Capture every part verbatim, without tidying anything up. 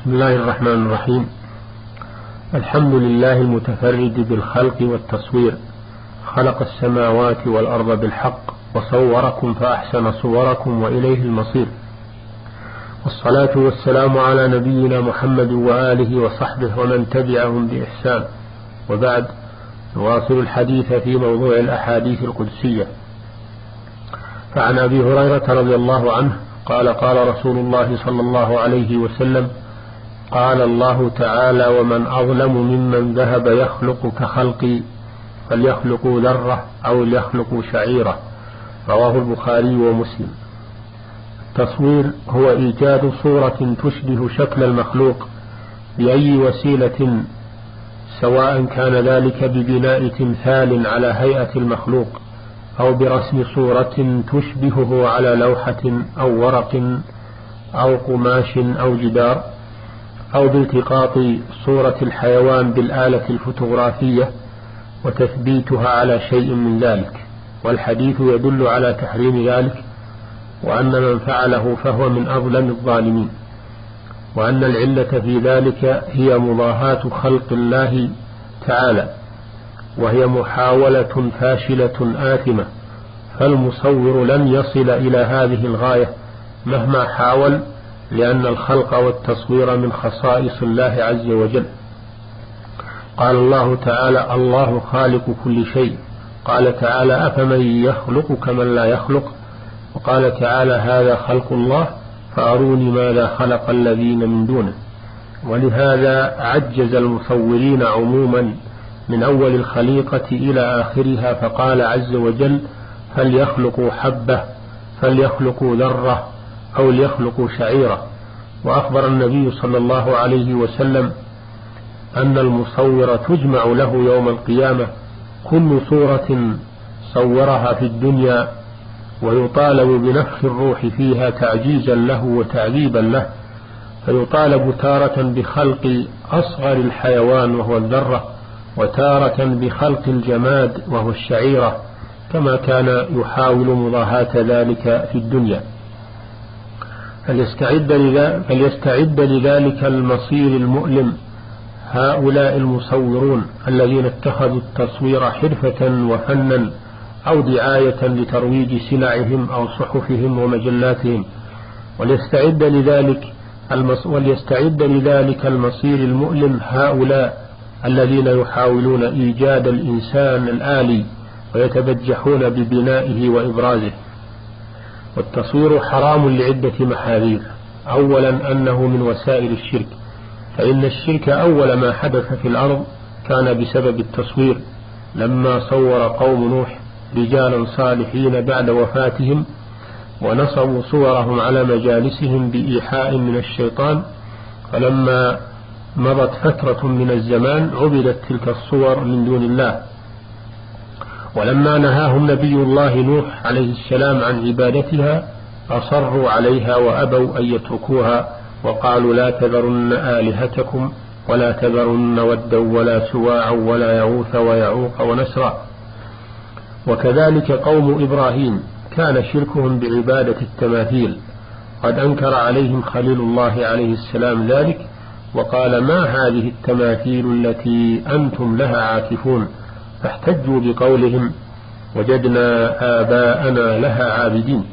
بسم الله الرحمن الرحيم. الحمد لله المتفرد بالخلق والتصوير، خلق السماوات والأرض بالحق وصوركم فأحسن صوركم وإليه المصير، والصلاة والسلام على نبينا محمد وآله وصحبه ومن تبعهم بإحسان، وبعد، نواصل الحديث في موضوع الأحاديث القدسية. فعن أبي هريرة رضي الله عنه قال قال رسول الله صلى الله عليه وسلم: قال الله تعالى: ومن أظلم ممن ذهب يخلق كخلقي فليخلقوا ذرة أو ليخلقوا شعيرة. رواه البخاري ومسلم. التصوير هو إيجاد صورة تشبه شكل المخلوق بأي وسيلة، سواء كان ذلك ببناء تمثال على هيئة المخلوق، أو برسم صورة تشبهه على لوحة أو ورق أو قماش أو جدار، أو بالتقاط صورة الحيوان بالآلة الفوتوغرافية وتثبيتها على شيء من ذلك. والحديث يدل على تحريم ذلك، وأن من فعله فهو من أظلم الظالمين، وأن العلة في ذلك هي مضاهاة خلق الله تعالى، وهي محاولة فاشلة آثمة، فالمصور لن يصل إلى هذه الغاية مهما حاول، لأن الخلق والتصوير من خصائص الله عز وجل. قال الله تعالى: الله خالق كل شيء. قال تعالى: أفمن يخلق كمن لا يخلق. وقال تعالى: هذا خلق الله فأروني ماذا خلق الذين من دونه. ولهذا عجز المصورين عموما من أول الخليقة إلى آخرها، فقال عز وجل: فليخلقوا حبة، فليخلقوا ذرة، أو ليخلقوا شعيرة. وأخبر النبي صلى الله عليه وسلم أن المصور تجمع له يوم القيامة كل صورة صورها في الدنيا، ويطالب بنفخ الروح فيها تعجيزا له وتعذيبا له، فيطالب تارة بخلق أصغر الحيوان وهو الذرة، وتارة بخلق الجماد وهو الشعيرة، كما كان يحاول مضاهاة ذلك في الدنيا. فليستعد لذلك, فليستعد لذلك المصير المؤلم هؤلاء المصورون الذين اتخذوا التصوير حرفة وفنا أو دعاية لترويج سلعهم أو صحفهم ومجلاتهم. وليستعد لذلك وليستعد لذلك المصير المؤلم هؤلاء الذين يحاولون إيجاد الإنسان الآلي ويتبجحون ببنائه وإبرازه. والتصوير حرام لعدة محاذير. أولا، أنه من وسائل الشرك، فإن الشرك أول ما حدث في الأرض كان بسبب التصوير، لما صور قوم نوح رجالا صالحين بعد وفاتهم، ونصبوا صورهم على مجالسهم بإيحاء من الشيطان، فلما مضت فترة من الزمان عبدت تلك الصور من دون الله. ولما نهاهم نبي الله نوح عليه السلام عن عبادتها أصروا عليها وأبوا أن يتركوها، وقالوا: لا تذرن آلهتكم ولا تذرن ودا ولا سواعا ولا يغوث ويعوق ونسرا. وكذلك قوم إبراهيم كان شركهم بعبادة التماثيل، قد أنكر عليهم خليل الله عليه السلام ذلك، وقال: ما هذه التماثيل التي أنتم لها عاكفون؟ فاحتجوا بقولهم: وجدنا آباءنا لها عابدين.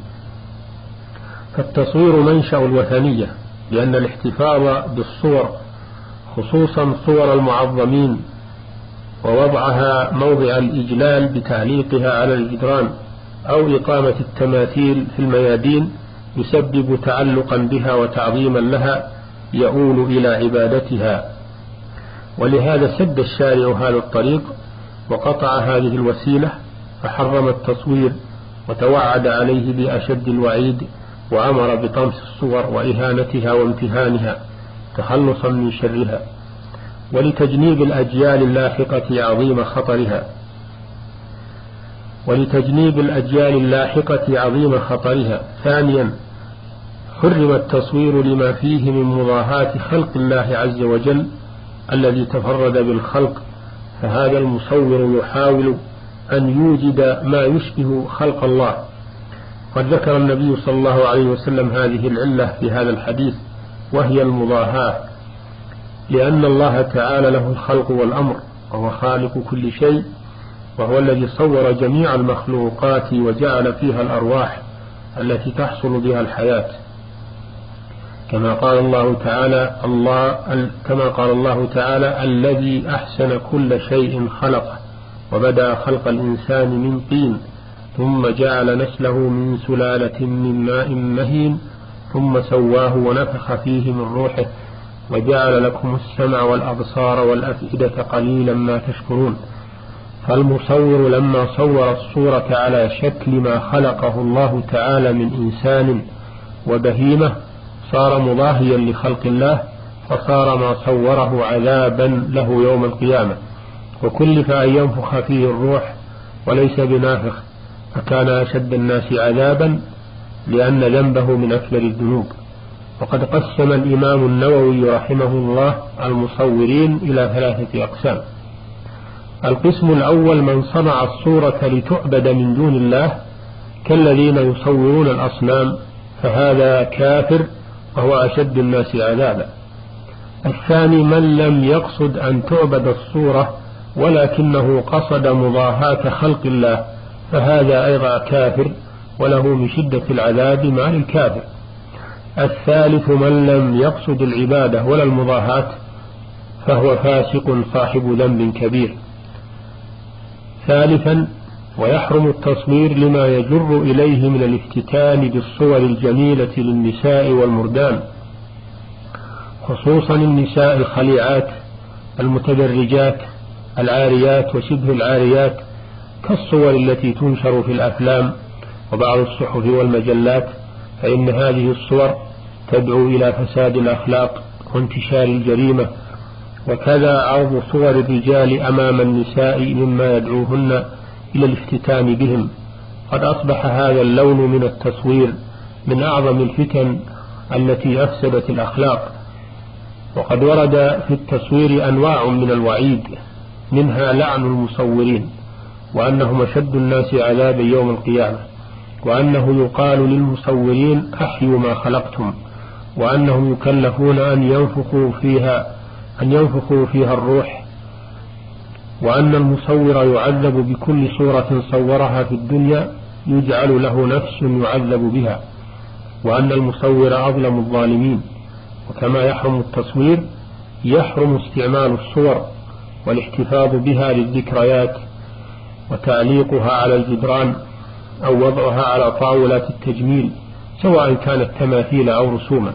فالتصوير منشأ الوثنية، لأن الاحتفاظ بالصور، خصوصا صور المعظمين، ووضعها موضع الإجلال بتعليقها على الجدران أو إقامة التماثيل في الميادين، يسبب تعلقا بها وتعظيما لها يؤول إلى عبادتها. ولهذا سد الشارع هذا الطريق وقطع هذه الوسيلة، فحرم التصوير وتوعد عليه بأشد الوعيد، وأمر بطمس الصور وإهانتها وامتهانها تخلصا من شرها، ولتجنيب الأجيال اللاحقة عظيم خطرها ولتجنيب الأجيال اللاحقة عظيم خطرها. ثانيا، حرم التصوير لما فيه من مضاهاة خلق الله عز وجل الذي تفرد بالخلق، فهذا المصور يحاول أن يوجد ما يشبه خلق الله. قد ذكر النبي صلى الله عليه وسلم هذه العلة في هذا الحديث، وهي المضاهاة لأن الله تعالى له الخلق والأمر، وهو خالق كل شيء، وهو الذي صور جميع المخلوقات وجعل فيها الأرواح التي تحصل بها الحياة، كما قال الله تعالى الله كما قال الله تعالى الذي أحسن كل شيء خلقه وبدأ خلق الإنسان من طين ثم جعل نسله من سلالة من ماء مهين ثم سواه ونفخ فيه من روحه وجعل لكم السمع والأبصار والأفئدة قليلا ما تشكرون. فالمصور لما صور الصورة على شكل ما خلقه الله تعالى من إنسان وبهيمة صار مضاهيا لخلق الله، فصار ما صوره عذابا له يوم القيامة، وكلف أن ينفخ فيه الروح وليس بنافخ، فكان أشد الناس عذابا لأن ذنبه من أكبر الذنوب. وقد قسم الإمام النووي رحمه الله المصورين إلى ثلاثة أقسام. القسم الأول من صنع الصورة لتعبد من دون الله كالذين يصورون الأصنام، فهذا كافر وهو أشد الناس عذابا. الثاني من لم يقصد أن تعبد الصورة ولكنه قصد مضاهاة خلق الله، فهذا أيضا كافر وله من شدة العذاب مع الكافر. الثالث من لم يقصد العبادة ولا المضاهاة فهو فاسق صاحب ذنب كبير. ثالثا ويحرم التصوير لما يجر إليه من الافتتان بالصور الجميلة للنساء والمردان، خصوصا النساء الخليعات المتدرجات العاريات وشبه العاريات، كالصور التي تنشر في الأفلام وبعض الصحف والمجلات، فإن هذه الصور تدعو إلى فساد الأخلاق وانتشار الجريمة. وكذا عرض صور الرجال أمام النساء مما يدعوهن إلى الافتتان بهم. قد أصبح هذا اللون من التصوير من أعظم الفتن التي أفسدت الأخلاق، وقد ورد في التصوير أنواع من الوعيد، منها لعن المصورين، وأنهم أشد الناس عذابا يوم القيامة، وأنه يقال للمصورين أحيوا ما خلقتم، وأنهم يكلفون أن ينفخوا فيها أن ينفخوا فيها الروح، وأن المصور يعذب بكل صورة صورها في الدنيا يجعل له نفس يعذب بها، وأن المصور أظلم الظالمين. وكما يحرم التصوير يحرم استعمال الصور والاحتفاظ بها للذكريات وتعليقها على الجدران أو وضعها على طاولات التجميل سواء كانت تماثيل أو رسوما.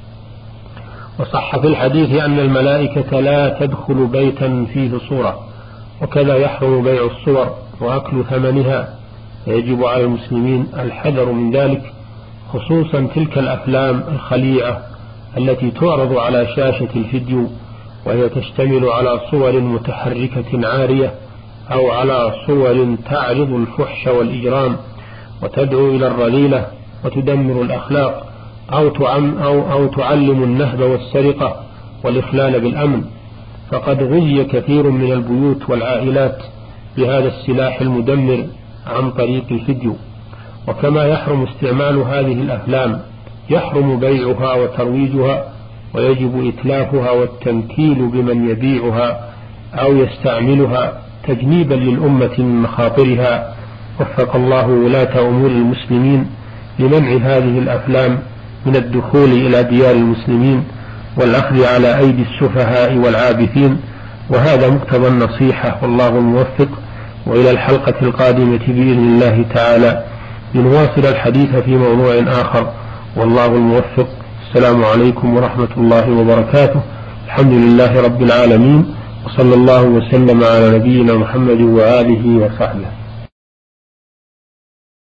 وصح في الحديث أن الملائكة لا تدخل بيتا فيه صورة، وكذا يحرم بيع الصور وأكل ثمنها، فيجب على المسلمين الحذر من ذلك، خصوصا تلك الأفلام الخليعة التي تعرض على شاشة الفيديو وهي تشتمل على صور متحركة عارية أو على صور تعرض الفحش والإجرام وتدعو إلى الرذيلة وتدمر الأخلاق أو, تعم أو, أو تعلم النهب والسرقة والإخلال بالأمن. فقد غزي كثير من البيوت والعائلات بهذا السلاح المدمر عن طريق الفيديو. وكما يحرم استعمال هذه الأفلام يحرم بيعها وترويجها، ويجب إتلافها والتنكيل بمن يبيعها أو يستعملها تجنيبا للأمة من مخاطرها. وفق الله ولاة أمور المسلمين لمنع هذه الأفلام من الدخول إلى ديار المسلمين والأخذ على أيدي السفهاء والعابثين، وهذا مقتضى النصيحة، والله الموفق. وإلى الحلقة القادمة بإذن الله تعالى لنواصل الحديث في موضوع آخر، والله الموفق. السلام عليكم ورحمة الله وبركاته. الحمد لله رب العالمين، وصلى الله وسلم على نبينا محمد وآله وصحبه.